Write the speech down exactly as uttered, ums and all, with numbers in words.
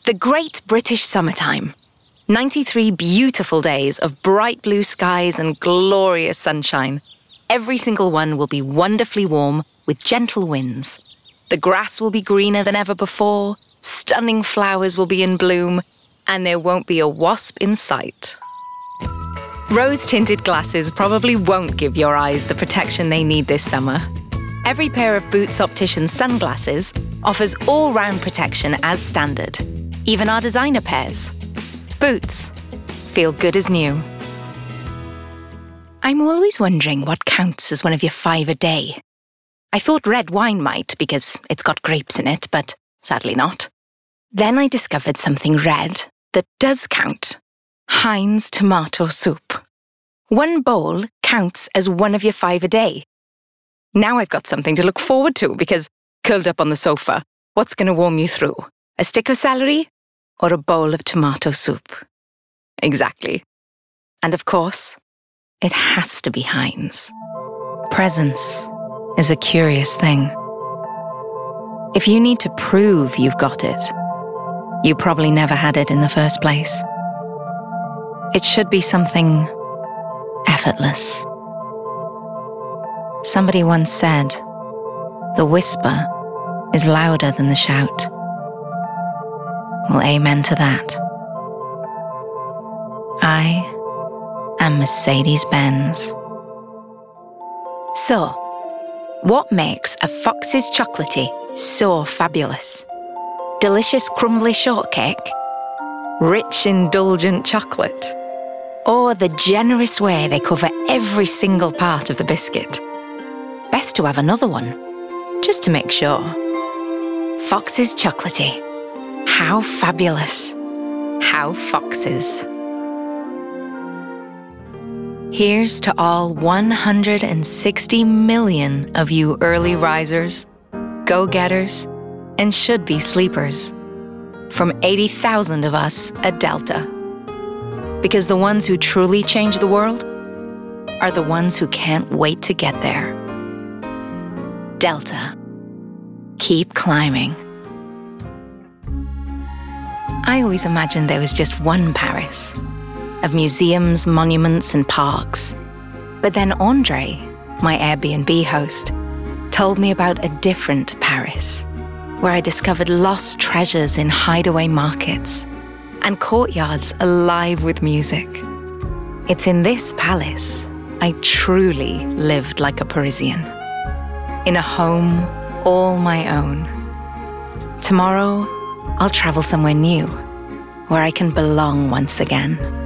The Great British Summertime. ninety-three beautiful days of bright blue skies and glorious sunshine. Every single one will be wonderfully warm with gentle winds. The grass will be greener than ever before, stunning flowers will be in bloom, and there won't be a wasp in sight. Rose-tinted glasses probably won't give your eyes the protection they need this summer. Every pair of Boots Opticians sunglasses offers all-round protection as standard, even our designer pairs. Boots. Feel good as new. I'm always wondering what counts as one of your five a day. I thought red wine might because it's got grapes in it, but sadly not. Then I discovered something red that does count. Heinz tomato soup. One bowl counts as one of your five a day. Now I've got something to look forward to because, curled up on the sofa, what's going to warm you through? A stick of celery or a bowl of tomato soup? Exactly. And of course, it has to be Heinz. Presence is a curious thing. If you need to prove you've got it, you probably never had it in the first place. It should be something effortless. Somebody once said, the whisper is louder than the shout. Well, amen to that. I am Mercedes-Benz. So, what makes a Fox's Chocolatey so fabulous? Delicious crumbly shortcake? Rich, indulgent chocolate? Or the generous way they cover every single part of the biscuit? Best to have another one, just to make sure. Fox's Chocolatey. How fabulous. How Foxes. Here's to all one hundred sixty million of you early risers, go-getters, and should-be sleepers. From eighty thousand of us at Delta. Because the ones who truly change the world are the ones who can't wait to get there. Delta. Keep climbing. I always imagined there was just one Paris, of museums, monuments, and parks. But then Andre, my Airbnb host, told me about a different Paris, where I discovered lost treasures in hideaway markets and courtyards alive with music. It's in this palace I truly lived like a Parisian, in a home all my own. Tomorrow, I'll travel somewhere new, where I can belong once again.